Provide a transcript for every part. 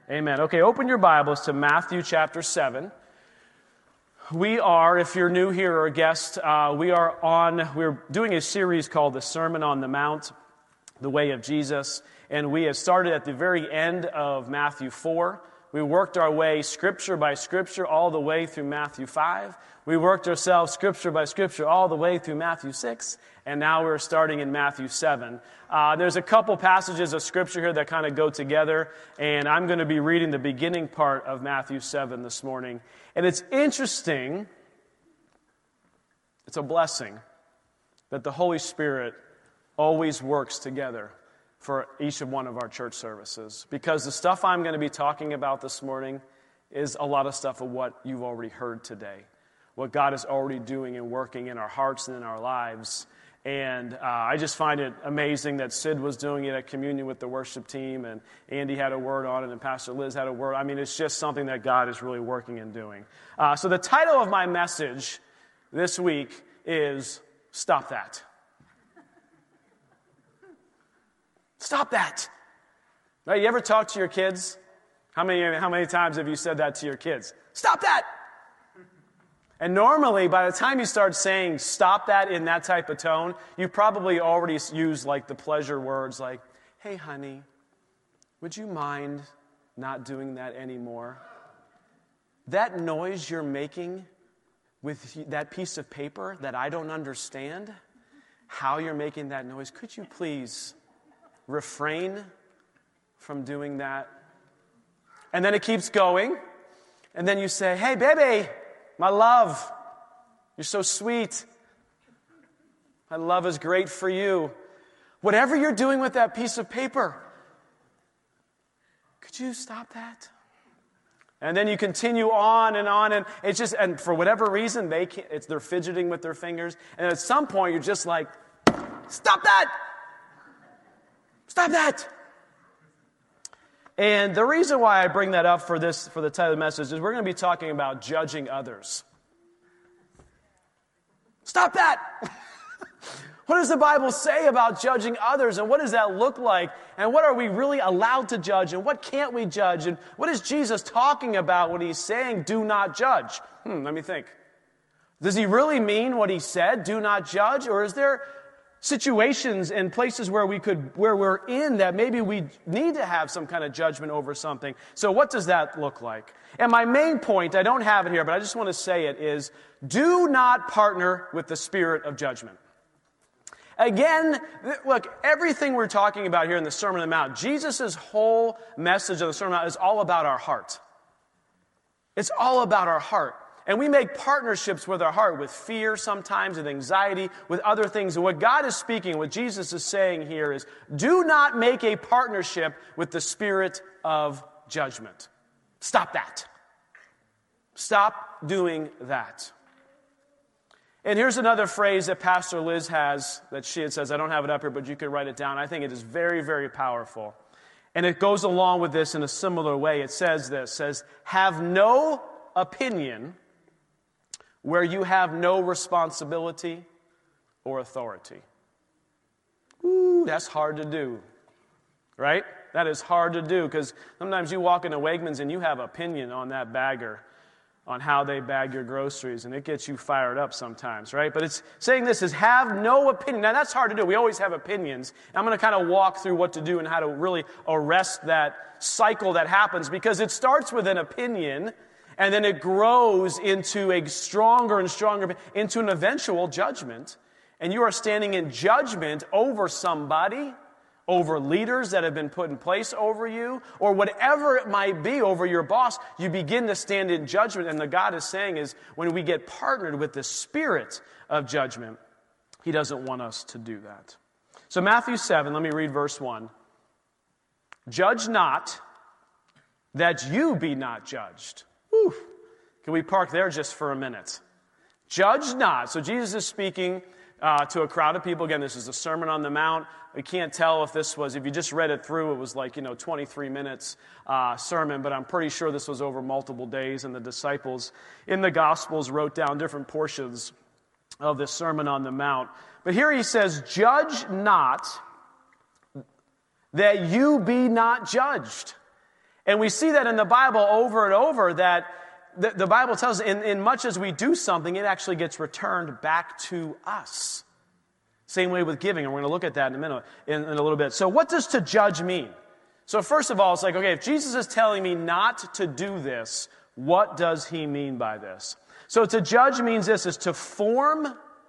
Amen. Okay, open your Bibles to Matthew chapter 7. We are, if you're new here or a guest, we're doing a series called The Sermon on the Mount, The Way of Jesus, and we have started at the very end of Matthew 4. We worked our way scripture by scripture all the way through Matthew 5. We worked ourselves scripture by scripture all the way through Matthew 6, and now we're starting in Matthew 7. There's a couple passages of scripture here that kind of go together, and I'm going to be reading the beginning part of Matthew 7 this morning. And it's interesting, it's a blessing that the Holy Spirit always works together for each of one of our church services. Because the stuff I'm going to be talking about this morning is a lot of stuff of what you've already heard today. What God is already doing and working in our hearts and in our lives. And I just find it amazing that Sid was doing it at communion with the worship team, and Andy had a word on it, and Pastor Liz had a word. I mean, it's just something that God is really working and doing. So the title of my message this week is Stop That. Stop that. Right, you ever talk to your kids? How many times have you said that to your kids? Stop that. And normally, by the time you start saying stop that in that type of tone, you probably already use like the pleasure words like, hey, honey, would you mind not doing that anymore? That noise you're making with that piece of paper that I don't understand, how you're making that noise, could you please refrain from doing that? And then it keeps going. And then you say, hey, baby, my love, you're so sweet. My love is great for you. Whatever you're doing with that piece of paper, could you stop that? And then you continue on, and it's just, and for whatever reason, they're fidgeting with their fingers. And at some point, you're just like, stop that! Stop that! And the reason why I bring that up for the title of the message is we're going to be talking about judging others. Stop that! What does the Bible say about judging others, and what does that look like? And what are we really allowed to judge, and what can't we judge? And what is Jesus talking about when he's saying, do not judge? Let me think. Does he really mean what he said, do not judge? Or is there situations and places where we're in that maybe we need to have some kind of judgment over something? So what does that look like? And my main point, I don't have it here, but I just want to say it, is do not partner with the spirit of judgment. Again, look, everything we're talking about here in the Sermon on the Mount, Jesus' whole message of the Sermon on the Mount is all about our heart. It's all about our heart. And we make partnerships with our heart, with fear sometimes, with anxiety, with other things. And what God is speaking, what Jesus is saying here is, do not make a partnership with the spirit of judgment. Stop that. Stop doing that. And here's another phrase that Pastor Liz has, that she says, I don't have it up here, but you can write it down. I think it is very, very powerful. And it goes along with this in a similar way. It says this, says, have no opinion where you have no responsibility or authority. Ooh, that's hard to do, right? That is hard to do, because sometimes you walk into Wegmans and you have opinion on that bagger, on how they bag your groceries, and it gets you fired up sometimes, right? But it's saying this is have no opinion. Now, that's hard to do. We always have opinions. I'm going to kind of walk through what to do and how to really arrest that cycle that happens, because it starts with an opinion, and then it grows into a stronger and stronger, into an eventual judgment. And you are standing in judgment over somebody, over leaders that have been put in place over you, or whatever it might be, over your boss. You begin to stand in judgment. And the God is saying is, when we get partnered with the spirit of judgment, he doesn't want us to do that. So Matthew 7, let me read verse 1. Judge not, that you be not judged. Whew. Can we park there just for a minute? Judge not. So Jesus is speaking to a crowd of people. Again, this is the Sermon on the Mount. We can't tell if you just read it through, it was like, 23 minutes sermon, but I'm pretty sure this was over multiple days, and the disciples in the Gospels wrote down different portions of this Sermon on the Mount. But here he says, judge not, that you be not judged. And we see that in the Bible over and over, that the Bible tells us in much as we do something, it actually gets returned back to us. Same way with giving, and we're going to look at that in a minute, in a little bit. So what does to judge mean? So first of all, it's like, okay, if Jesus is telling me not to do this, what does he mean by this? So to judge means this, is to form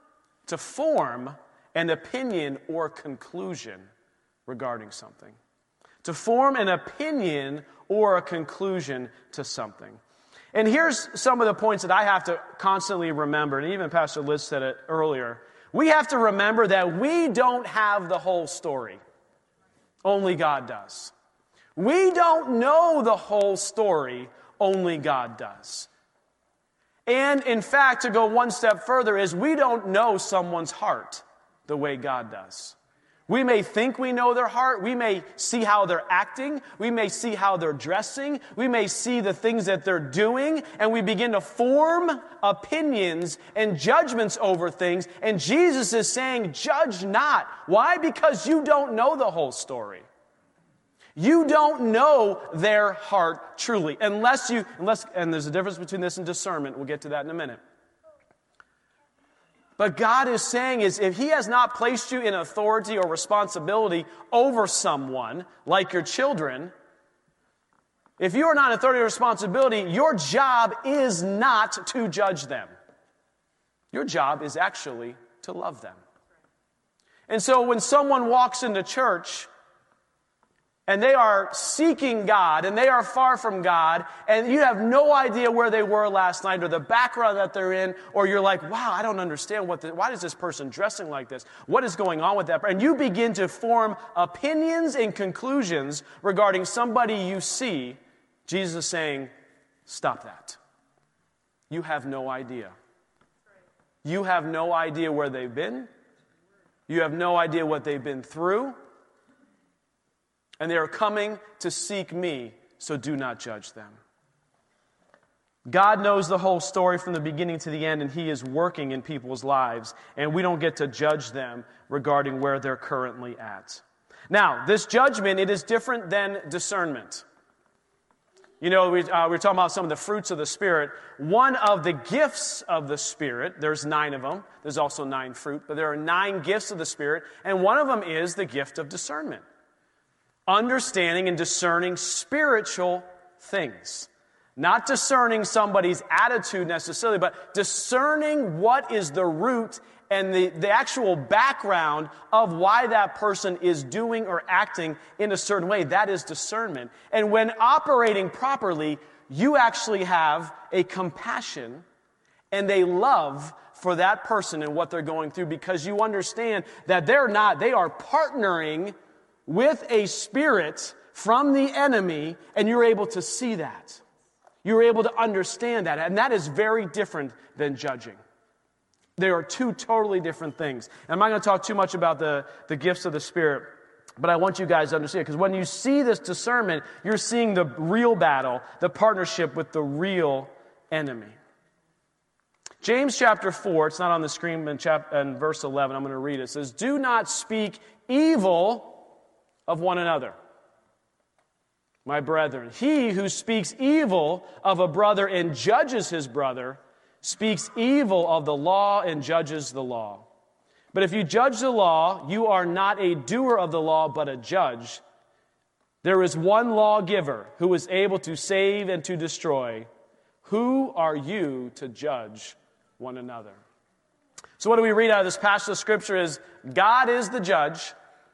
an opinion or conclusion regarding something. To form an opinion or a conclusion to something. And here's some of the points that I have to constantly remember, and even Pastor Liz said it earlier. We have to remember that we don't have the whole story. Only God does. We don't know the whole story. Only God does. And in fact, to go one step further is we don't know someone's heart the way God does. We may think we know their heart. We may see how they're acting. We may see how they're dressing. We may see the things that they're doing. And we begin to form opinions and judgments over things. And Jesus is saying, judge not. Why? Because you don't know the whole story. You don't know their heart truly. And there's a difference between this and discernment. We'll get to that in a minute. But God is saying is if he has not placed you in authority or responsibility over someone, like your children, if you are not in authority or responsibility, your job is not to judge them. Your job is actually to love them. And so when someone walks into church and they are seeking God, and they are far from God, and you have no idea where they were last night, or the background that they're in, or you're like, wow, I don't understand why is this person dressing like this? What is going on with that? And you begin to form opinions and conclusions regarding somebody you see. Jesus is saying, stop that. You have no idea. You have no idea where they've been. You have no idea what they've been through. And they are coming to seek me, so do not judge them. God knows the whole story from the beginning to the end, and he is working in people's lives, and we don't get to judge them regarding where they're currently at. Now, this judgment, it is different than discernment. You know, we're talking about some of the fruits of the Spirit. One of the gifts of the Spirit, there's 9 of them. There's also 9 fruit, but there are 9 gifts of the Spirit, and one of them is the gift of discernment. Understanding and discerning spiritual things. Not discerning somebody's attitude necessarily, but discerning what is the root and the actual background of why that person is doing or acting in a certain way. That is discernment. And when operating properly, you actually have a compassion and a love for that person and what they're going through, because you understand that they are partnering with a spirit from the enemy, and you're able to see that. You're able to understand that, and that is very different than judging. There are 2 totally different things. And I'm not going to talk too much about the gifts of the Spirit, but I want you guys to understand, because when you see this discernment, you're seeing the real battle, the partnership with the real enemy. James chapter 4, it's not on the screen, in verse 11, I'm going to read it. It says, do not speak evil of one another. My brethren, he who speaks evil of a brother and judges his brother speaks evil of the law and judges the law. But if you judge the law, you are not a doer of the law, but a judge. There is one lawgiver who is able to save and to destroy. Who are you to judge one another? So what do we read out of this passage of Scripture is God is the judge.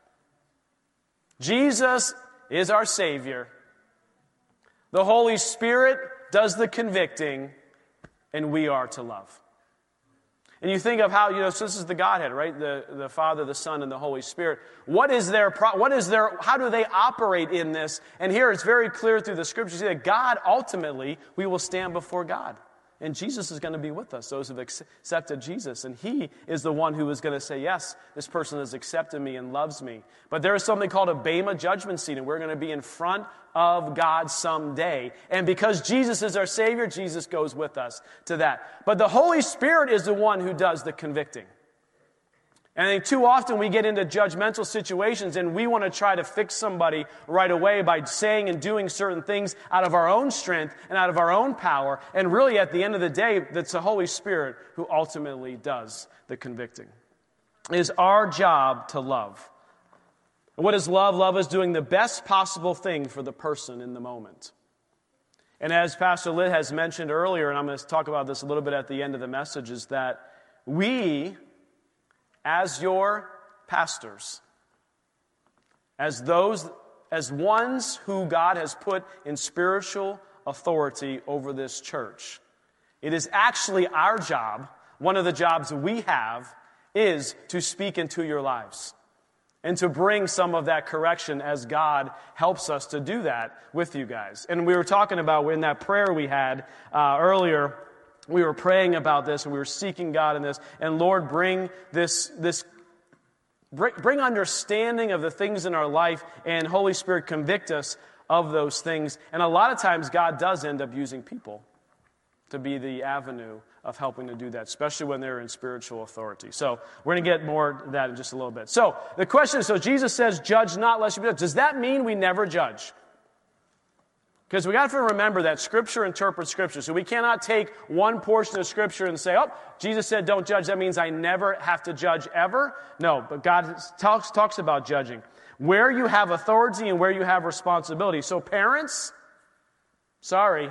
Jesus is our Savior. The Holy Spirit does the convicting, and we are to love. And you think of how, so this is the Godhead, right? The Father, the Son, and the Holy Spirit. How do they operate in this? And here it's very clear through the Scriptures that God, ultimately, we will stand before God. And Jesus is going to be with us, those who have accepted Jesus. And he is the one who is going to say, yes, this person has accepted me and loves me. But there is something called a Bema judgment seat, and we're going to be in front of God someday. And because Jesus is our Savior, Jesus goes with us to that. But the Holy Spirit is the one who does the convicting. And I think too often we get into judgmental situations and we want to try to fix somebody right away by saying and doing certain things out of our own strength and out of our own power. And really, at the end of the day, it's the Holy Spirit who ultimately does the convicting. It is our job to love. And what is love? Love is doing the best possible thing for the person in the moment. And as Pastor Lit has mentioned earlier, and I'm going to talk about this a little bit at the end of the message, is that we, as your pastors, as ones who God has put in spiritual authority over this church, it is actually our job, one of the jobs we have, is to speak into your lives and to bring some of that correction as God helps us to do that with you guys. And we were talking about in that prayer we had earlier, we were praying about this and we were seeking God in this. And Lord, bring bring understanding of the things in our life, and Holy Spirit, convict us of those things. And a lot of times God does end up using people to be the avenue of helping to do that, especially when they're in spiritual authority. So we're going to get more to that in just a little bit. So the question is, so Jesus says, judge not lest you be judged. Does that mean we never judge? Because we got to remember that Scripture interprets Scripture. So we cannot take one portion of Scripture and say, oh, Jesus said don't judge. That means I never have to judge ever. No, but God talks about judging. Where you have authority and where you have responsibility. So parents, sorry.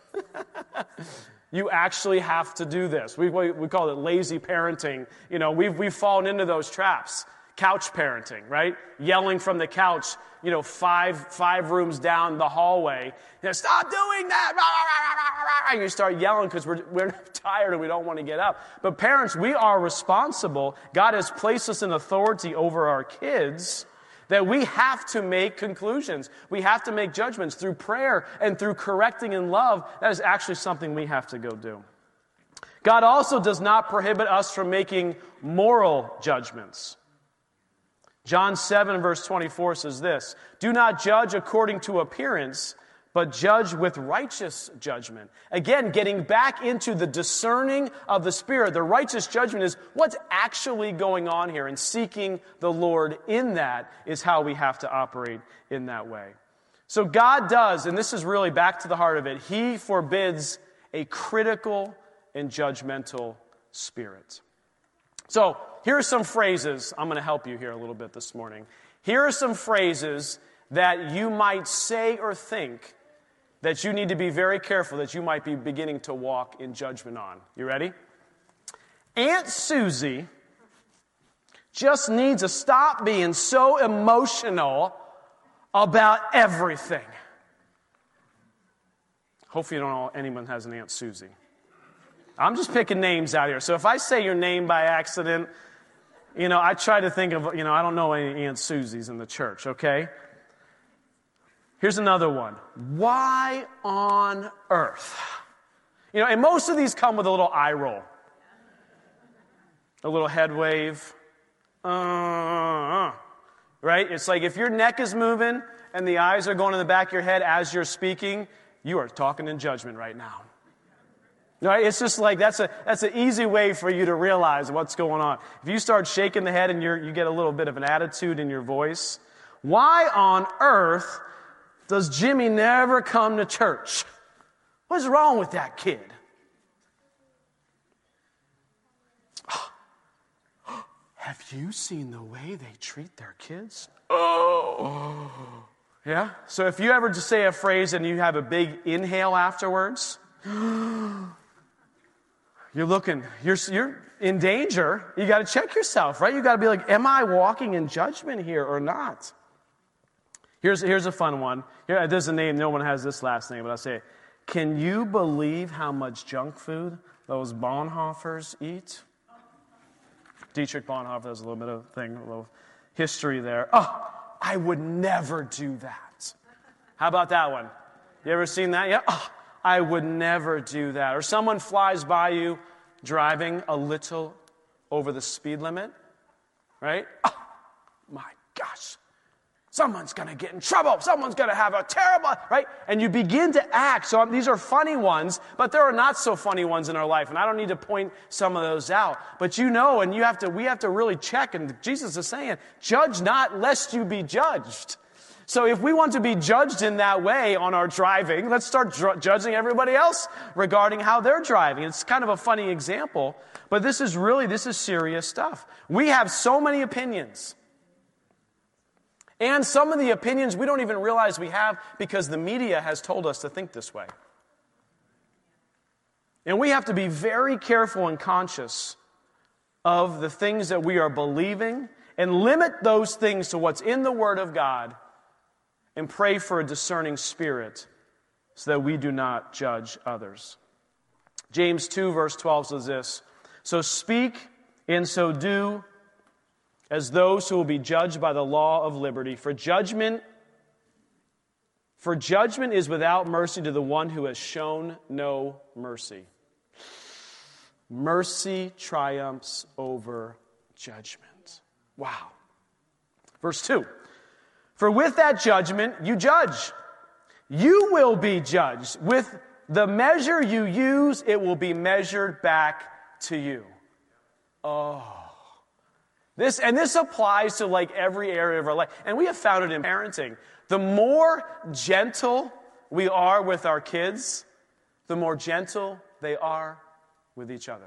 You actually have to do this. We call it lazy parenting. You know, we've fallen into those traps. Couch parenting, right? Yelling from the couch, five rooms down the hallway. Stop doing that! And you start yelling because we're tired and we don't want to get up. But parents, we are responsible. God has placed us in authority over our kids, that we have to make conclusions. We have to make judgments through prayer and through correcting in love. That is actually something we have to go do. God also does not prohibit us from making moral judgments. John 7 verse 24 says this, do not judge according to appearance, but judge with righteous judgment. Again, getting back into the discerning of the Spirit. The righteous judgment is what's actually going on here, and seeking the Lord in that is how we have to operate in that way. So God does, and this is really back to the heart of it, He forbids a critical and judgmental spirit. So here are some phrases. I'm going to help you here a little bit this morning. Here are some phrases that you might say or think that you need to be very careful that you might be beginning to walk in judgment on. You ready? Aunt Susie just needs to stop being so emotional about everything. Hopefully you don't know anyone has an Aunt Susie. I'm just picking names out here. So if I say your name by accident, I try to think of, I don't know any Aunt Susies in the church, okay? Here's another one. Why on earth? And most of these come with a little eye roll. A little head wave. Right? It's like if your neck is moving and the eyes are going in the back of your head as you're speaking, you are talking in judgment right now. Right? It's just like that's an easy way for you to realize what's going on. If you start shaking the head and you get a little bit of an attitude in your voice, why on earth does Jimmy never come to church? What's wrong with that kid? Have you seen the way they treat their kids? Oh. Yeah? So if you ever just say a phrase and you have a big inhale afterwards, you're in danger. You got to check yourself, right? You got to be like, am I walking in judgment here or not? Here's a fun one. Here, there's a name, no one has this last name, but I'll say it. Can you believe how much junk food those Bonhoeffers eat? Dietrich Bonhoeffer, there's a little bit of thing, a little history there. Oh, I would never do that. How about that one? You ever seen that? Yeah. Oh, I would never do that. Or someone flies by you driving a little over the speed limit, right? Oh, my gosh. Someone's going to get in trouble. Someone's going to have a terrible, right? And you begin to act. So these are funny ones, but there are not so funny ones in our life. And I don't need to point some of those out. But you know, and we have to really check. And Jesus is saying, judge not lest you be judged. So if we want to be judged in that way on our driving, let's start judging everybody else regarding how they're driving. It's kind of a funny example, but this is serious stuff. We have so many opinions. And some of the opinions we don't even realize we have because the media has told us to think this way. And we have to be very careful and conscious of the things that we are believing and limit those things to what's in the Word of God and pray for a discerning spirit so that we do not judge others. James 2 verse 12 says this, so speak and so do as those who will be judged by the law of liberty. For judgment is without mercy to the one who has shown no mercy. Mercy triumphs over judgment. Wow. Verse 2. For with that judgment you judge. You will be judged. With the measure you use, it will be measured back to you. Oh. This applies to like every area of our life. And we have found it in parenting. The more gentle we are with our kids, the more gentle they are with each other.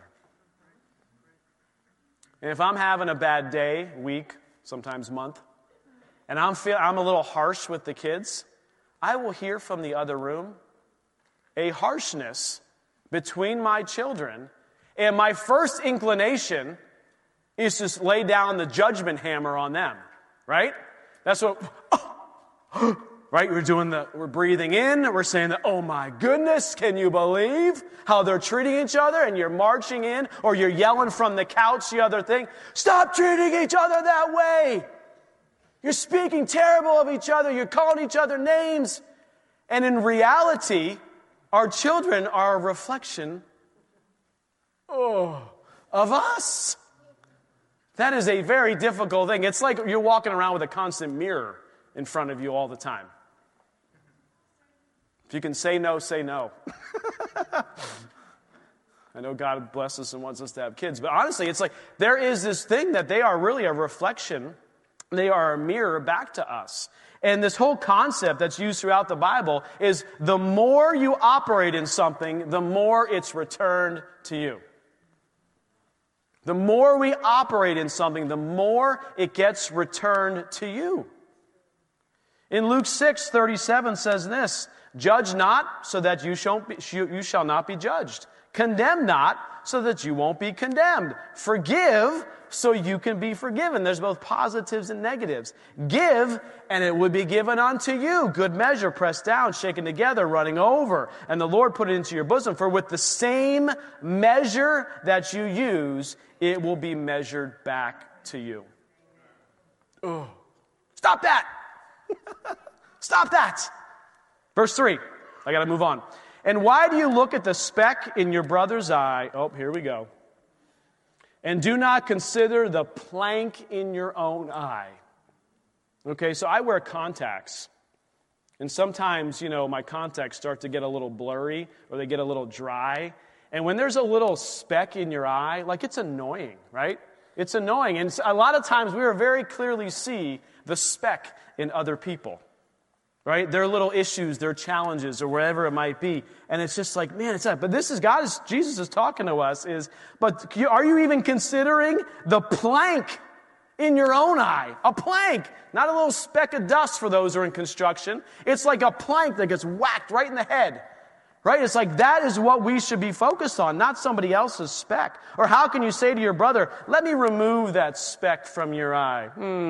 And if I'm having a bad day, week, sometimes month, and I'm a little harsh with the kids, I will hear from the other room a harshness between my children, and my first inclination is to lay down the judgment hammer on them, right? That's what, right? We're breathing in, we're saying that, oh my goodness, can you believe how they're treating each other? And you're marching in, or you're yelling from the couch the other thing, stop treating each other that way. You're speaking terrible of each other, you're calling each other names. And in reality, our children are a reflection of us. That is a very difficult thing. It's like you're walking around with a constant mirror in front of you all the time. If you can say no, say no. I know God blesses us and wants us to have kids, but honestly, it's like there is this thing that they are really a reflection. They are a mirror back to us. And this whole concept that's used throughout the Bible is the more you operate in something, the more it's returned to you. The more we operate in something, the more it gets returned to you. In Luke 6:37 says this, judge not so that you shall not be judged. Condemn not so that you won't be condemned. Forgive so you can be forgiven. There's both positives and negatives. Give, and it would be given unto you. Good measure, pressed down, shaken together, running over. And the Lord put it into your bosom. For with the same measure that you use, it will be measured back to you. Oh, stop that! Stop that! Verse 3. I got to move on. And why do you look at the speck in your brother's eye? Oh, here we go. And do not consider the plank in your own eye. Okay, so I wear contacts. And sometimes, my contacts start to get a little blurry or they get a little dry. And when there's a little speck in your eye, it's annoying, right? It's annoying. And a lot of times we very clearly see the speck in other people, right? Their little issues, their challenges, or wherever it might be. And it's just like, man, it's not. But Jesus is talking to us but are you even considering the plank in your own eye? A plank, not a little speck of dust for those who are in construction. It's like a plank that gets whacked right in the head. Right? It's like that is what we should be focused on, not somebody else's speck. Or how can you say to your brother, let me remove that speck from your eye?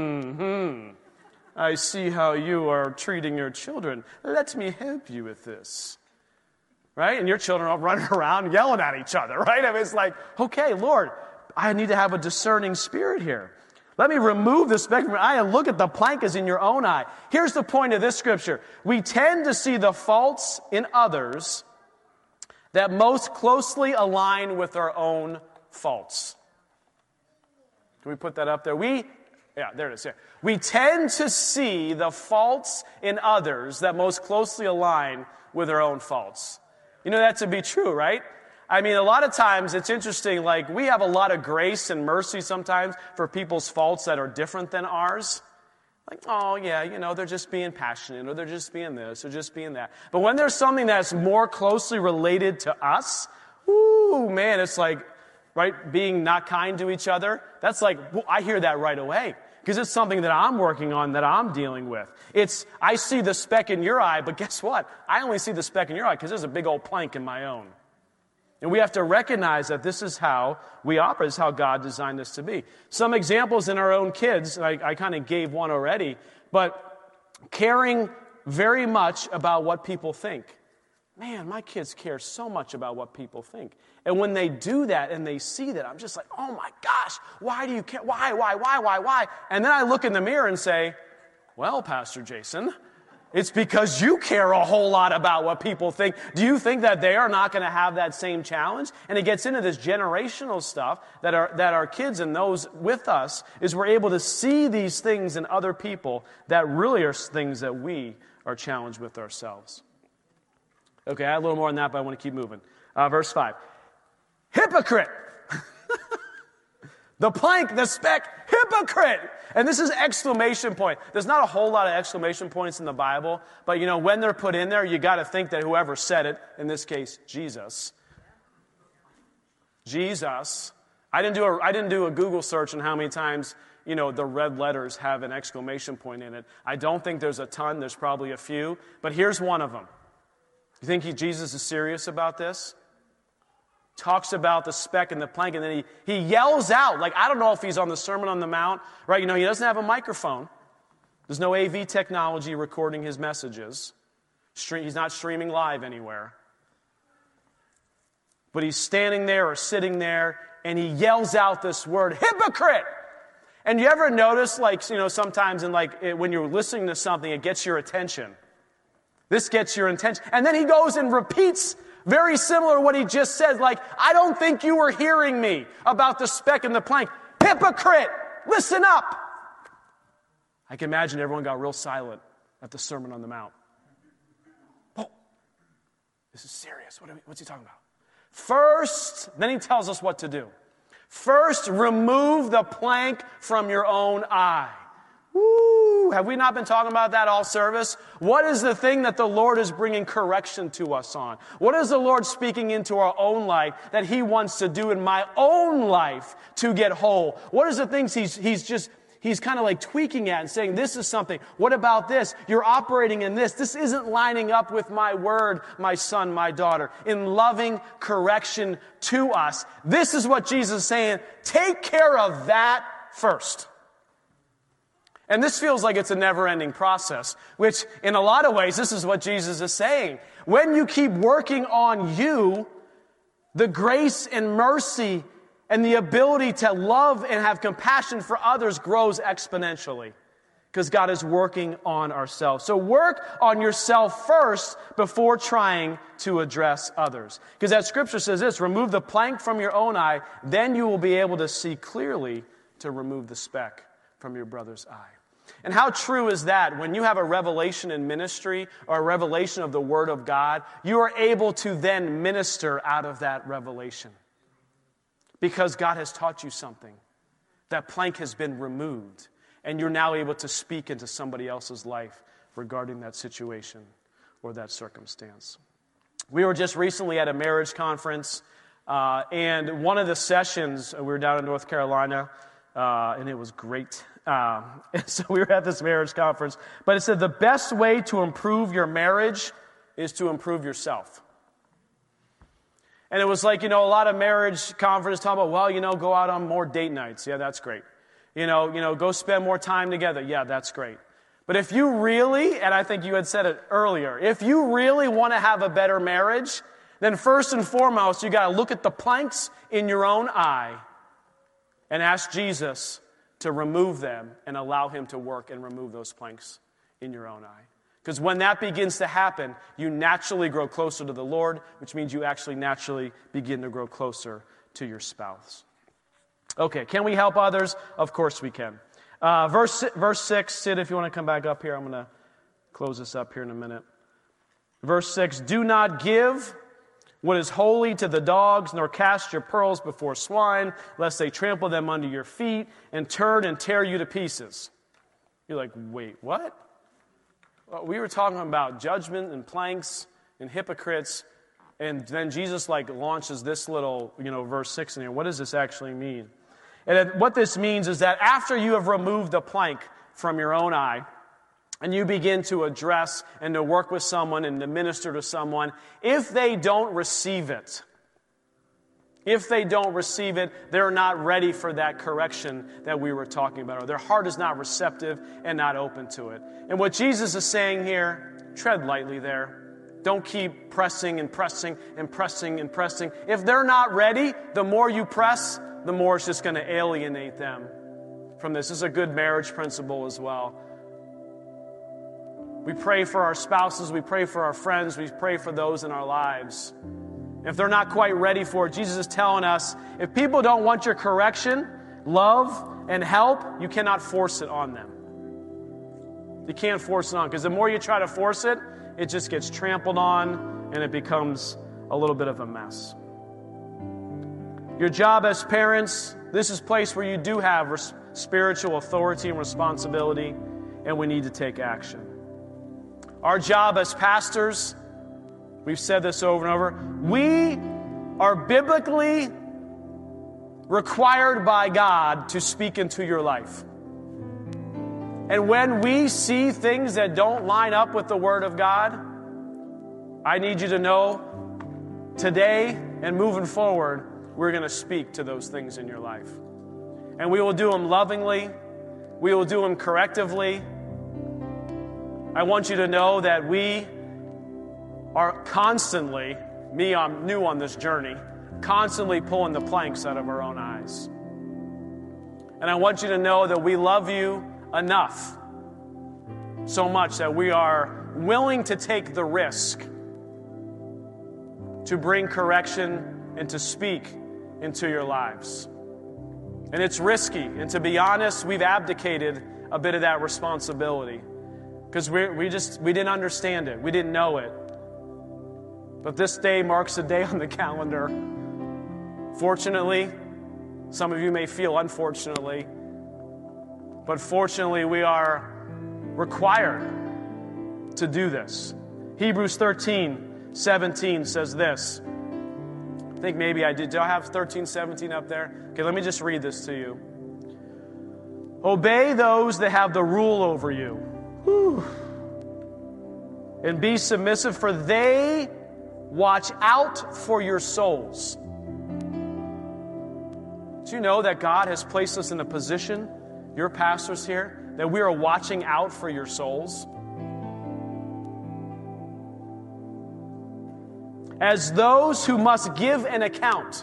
I see how you are treating your children. Let me help you with this. Right? And your children are running around yelling at each other, right? I mean, it's like, okay, Lord, I need to have a discerning spirit here. Let me remove the speck from your eye and look at the plank as in your own eye. Here's the point of this scripture. We tend to see the faults in others that most closely align with our own faults. Can we put that up there? We Yeah, there it is. Here. We tend to see the faults in others that most closely align with our own faults. You know that to be true, right? I mean, a lot of times it's interesting, like we have a lot of grace and mercy sometimes for people's faults that are different than ours. Like, oh yeah, you know, they're just being passionate, or they're just being this, or just being that. But when there's something that's more closely related to us, ooh, man, it's like, right, being not kind to each other. That's like, I hear that right away. Because it's something that I'm working on, that I'm dealing with. I see the speck in your eye, but guess what? I only see the speck in your eye because there's a big old plank in my own. And we have to recognize that this is how we operate, this is how God designed us to be. Some examples in our own kids, I kind of gave one already, but caring very much about what people think. Man, my kids care so much about what people think. And when they do that and they see that, I'm just like, oh my gosh, why do you care? Why? And then I look in the mirror and say, well, Pastor Jason, it's because you care a whole lot about what people think. Do you think that they are not going to have that same challenge? And it gets into this generational stuff that our kids and those with us is we're able to see these things in other people that really are things that we are challenged with ourselves. Okay, I had a little more on that, but I want to keep moving. Verse 5. Hypocrite! The plank, the speck, hypocrite! And this is exclamation point. There's not a whole lot of exclamation points in the Bible, but you know, when they're put in there, you got to think that whoever said it, in this case, Jesus. I didn't do a Google search on how many times, you know, the red letters have an exclamation point in it. I don't think there's a ton. There's probably a few, but here's one of them. You think Jesus is serious about this? Talks about the speck and the plank, and then he yells out, like, I don't know if he's on the Sermon on the Mount, right? You know, he doesn't have a microphone. There's no AV technology recording his messages. He's not streaming live anywhere. But he's standing there or sitting there, and he yells out this word, hypocrite! And you ever notice, like, you know, sometimes when you're listening to something, it gets your attention. This gets your attention. And then he goes and repeats very similar to what he just said, like, I don't think you were hearing me about the speck and the plank. Hypocrite! Listen up! I can imagine everyone got real silent at the Sermon on the Mount. Oh, this is serious. What's he talking about? First, then he tells us what to do. First, remove the plank from your own eye. Woo! Have we not been talking about that all service? What is the thing that the Lord is bringing correction to us on? What is the Lord speaking into our own life that He wants to do in my own life to get whole? What is the things He's kind of like tweaking at and saying, this is something. What about this? You're operating in this. This isn't lining up with my word, my son, my daughter. In loving correction to us. This is what Jesus is saying. Take care of that first. And this feels like it's a never-ending process, which in a lot of ways, this is what Jesus is saying. When you keep working on you, the grace and mercy and the ability to love and have compassion for others grows exponentially because God is working on ourselves. So work on yourself first before trying to address others. Because that scripture says this, remove the plank from your own eye, then you will be able to see clearly to remove the speck from your brother's eye. And how true is that? When you have a revelation in ministry or a revelation of the Word of God, you are able to then minister out of that revelation. Because God has taught you something. That plank has been removed. And you're now able to speak into somebody else's life regarding that situation or that circumstance. We were just recently at a marriage conference. And one of the sessions, we were down in North Carolina. And it was great. So we were at this marriage conference. But it said the best way to improve your marriage is to improve yourself. And it was like, you know, a lot of marriage conferences talk about, well, you know, go out on more date nights. Yeah, that's great. You know, go spend more time together. Yeah, that's great. But if you really, and I think you had said it earlier, if you really want to have a better marriage, then first and foremost, you got to look at the planks in your own eye and ask Jesus to remove them and allow Him to work and remove those planks in your own eye. Because when that begins to happen, you naturally grow closer to the Lord, which means you actually naturally begin to grow closer to your spouse. Okay, can we help others? Of course we can. Verse 6, Sid, if you want to come back up here, I'm going to close this up here in a minute. Verse 6, do not give what is holy to the dogs, nor cast your pearls before swine, lest they trample them under your feet and turn and tear you to pieces. You're like, wait, what? Well, we were talking about judgment and planks and hypocrites, and then Jesus launches this little, verse 6 in here. What does this actually mean? And what this means is that after you have removed the plank from your own eye, and you begin to address and to work with someone and to minister to someone, if they don't receive it, they're not ready for that correction that we were talking about, or their heart is not receptive and not open to it. And what Jesus is saying here, tread lightly there. Don't keep pressing and pressing and pressing and pressing. If they're not ready, the more you press, the more it's just going to alienate them from this. This is a good marriage principle as well. We pray for our spouses, we pray for our friends, we pray for those in our lives. If they're not quite ready for it, Jesus is telling us, if people don't want your correction, love, and help, you cannot force it on them. You can't force it on, because the more you try to force it, it just gets trampled on, and it becomes a little bit of a mess. Your job as parents, this is a place where you do have spiritual authority and responsibility, and we need to take action. Our job as pastors, we've said this over and over, we are biblically required by God to speak into your life. And when we see things that don't line up with the Word of God, I need you to know today and moving forward, we're going to speak to those things in your life. And we will do them lovingly. We will do them correctively. I want you to know that we are constantly, I'm new on this journey, constantly pulling the planks out of our own eyes. And I want you to know that we love you enough, so much that we are willing to take the risk to bring correction and to speak into your lives. And it's risky, and to be honest, we've abdicated a bit of that responsibility because we didn't understand it. We didn't know it. But this day marks a day on the calendar. Fortunately, some of you may feel unfortunately, but fortunately we are required to do this. Hebrews 13:17 says this. I think maybe I did. Do I have 13:17 up there? Okay, let me just read this to you. Obey those that have the rule over you. Whew. And be submissive, for they watch out for your souls. Do you know that God has placed us in a position, your pastors here, that we are watching out for your souls? As those who must give an account.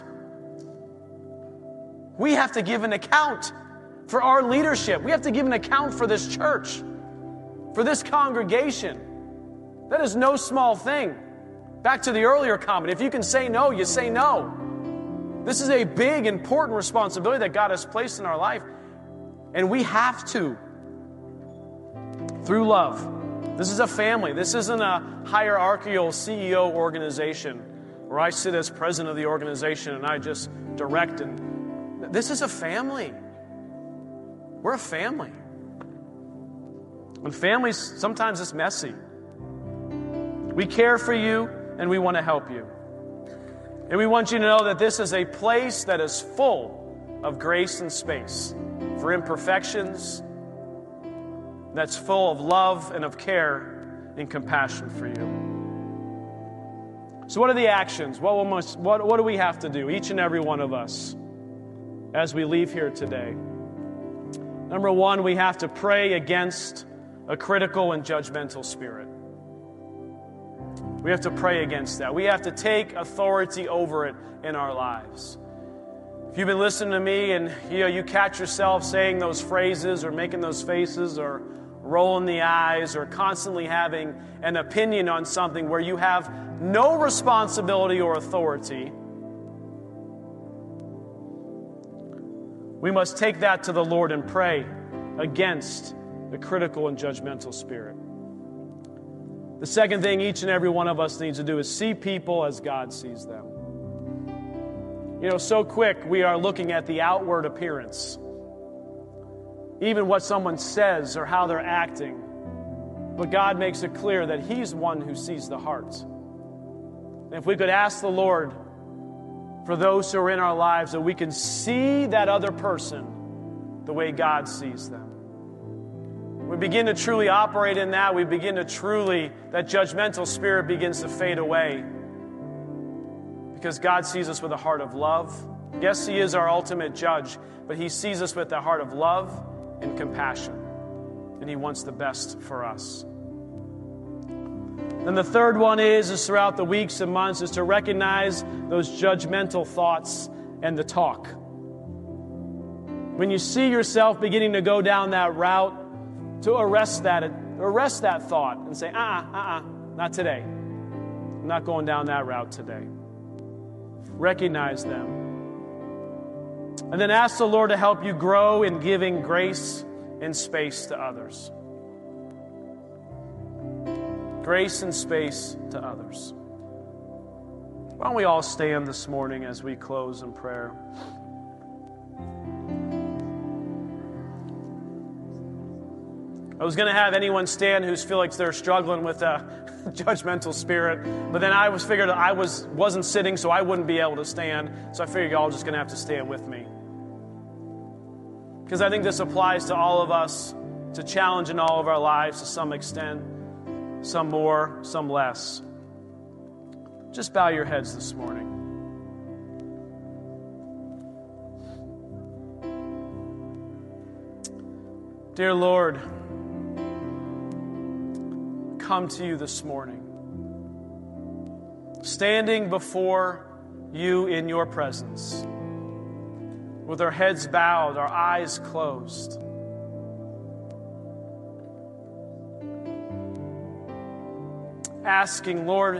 We have to give an account for our leadership. We have to give an account for this church, for this congregation. That is no small thing. Back to the earlier comment, if you can say no, you say no. This is a big, important responsibility that God has placed in our life. And we have to, through love. This is a family. This isn't a hierarchical CEO organization where I sit as president of the organization and I just direct. And this is a family. We're a family. And families, sometimes it's messy. We care for you and we want to help you. And we want you to know that this is a place that is full of grace and space for imperfections, that's full of love and of care and compassion for you. So what are the actions? What do we have to do, each and every one of us, as we leave here today? Number one, we have to pray against a critical and judgmental spirit. We have to pray against that. We have to take authority over it in our lives. If you've been listening to me and you catch yourself saying those phrases or making those faces or rolling the eyes or constantly having an opinion on something where you have no responsibility or authority, we must take that to the Lord and pray against the critical and judgmental spirit. The second thing each and every one of us needs to do is see people as God sees them. So quick we are looking at the outward appearance, even what someone says or how they're acting. But God makes it clear that He's one who sees the heart. And if we could ask the Lord for those who are in our lives that we can see that other person the way God sees them. We begin to truly operate in that. We begin to that judgmental spirit begins to fade away. Because God sees us with a heart of love. Yes, He is our ultimate judge, but He sees us with a heart of love and compassion. And He wants the best for us. Then the third one is throughout the weeks and months is to recognize those judgmental thoughts and the talk. When you see yourself beginning to go down that route, to arrest that thought and say, not today. I'm not going down that route today. Recognize them. And then ask the Lord to help you grow in giving grace and space to others. Grace and space to others. Why don't we all stand this morning as we close in prayer? I was going to have anyone stand who feel like they're struggling with a judgmental spirit, but then I wasn't sitting, so I wouldn't be able to stand. So I figured y'all just going to have to stand with me, because I think this applies to all of us, to challenge in all of our lives to some extent, some more, some less. Just bow your heads this morning. Dear Lord, come to you this morning, standing before you in your presence, with our heads bowed, our eyes closed. Asking, Lord,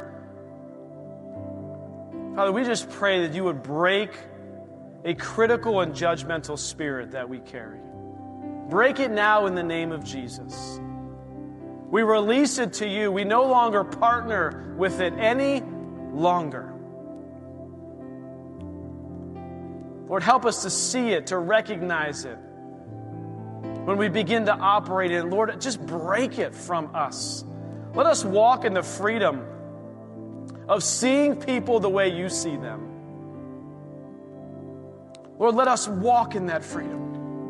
Father, we just pray that you would break a critical and judgmental spirit that we carry. Break it now in the name of Jesus. We release it to you. We no longer partner with it any longer. Lord, help us to see it, to recognize it. When we begin to operate in it, Lord, just break it from us. Let us walk in the freedom of seeing people the way you see them. Lord, let us walk in that freedom.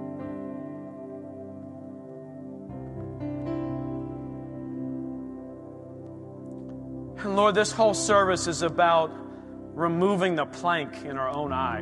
And Lord, this whole service is about removing the plank in our own eye.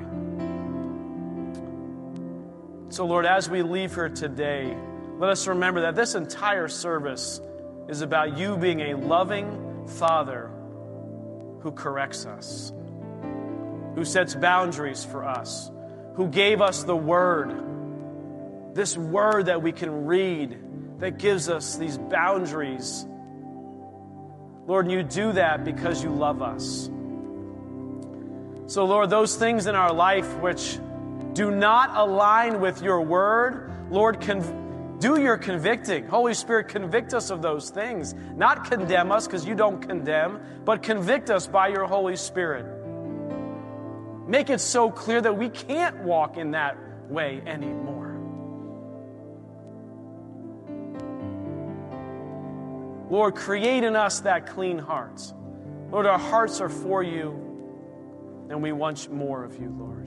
So Lord, as we leave here today, let us remember that this entire service is about you being a loving Father who corrects us, who sets boundaries for us, who gave us the Word, this Word that we can read, that gives us these boundaries. Lord, you do that because you love us. So, Lord, those things in our life which do not align with your Word, Lord, do your convicting. Holy Spirit, convict us of those things. Not condemn us, because you don't condemn, but convict us by your Holy Spirit. Make it so clear that we can't walk in that way anymore. Lord, create in us that clean heart. Lord, our hearts are for you, and we want more of you, Lord.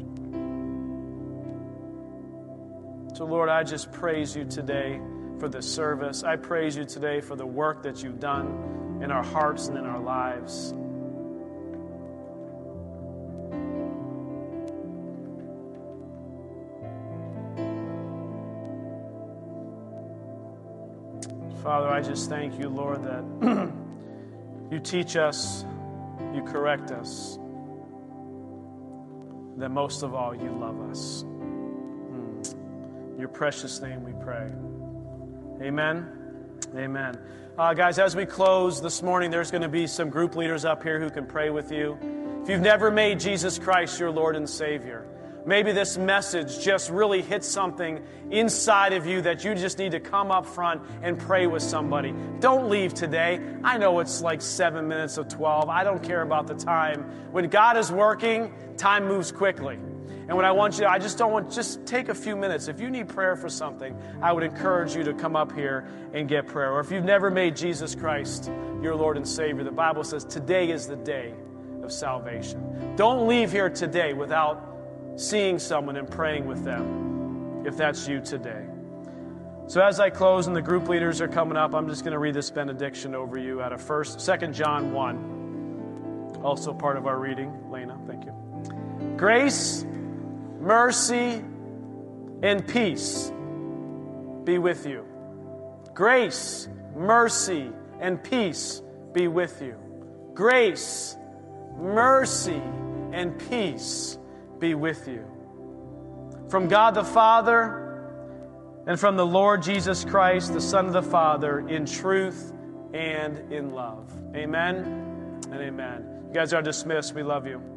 So, Lord, I just praise you today for this service. I praise you today for the work that you've done in our hearts and in our lives. Father, I just thank you, Lord, that you teach us, you correct us, that most of all, you love us. In your precious name we pray. Amen. Amen. Guys, as we close this morning, there's going to be some group leaders up here who can pray with you. If you've never made Jesus Christ your Lord and Savior, Maybe this message just really hit something inside of you that you just need to come up front and pray with somebody. Don't leave today. I know it's like 7 minutes of 12. I don't care about the time. When God is working, time moves quickly. And what I want you to, just take a few minutes. If you need prayer for something, I would encourage you to come up here and get prayer. Or if you've never made Jesus Christ your Lord and Savior, the Bible says today is the day of salvation. Don't leave here today without seeing someone and praying with them, if that's you today. So as I close and the group leaders are coming up, I'm just going to read this benediction over you out of 2 John 1, also part of our reading. Lena, thank you. Grace, mercy, and peace be with you. Grace, mercy, and peace be with you. Grace, mercy, and peace be with you. From God the Father and from the Lord Jesus Christ, the Son of the Father, in truth and in love. Amen and amen. You guys are dismissed. We love you.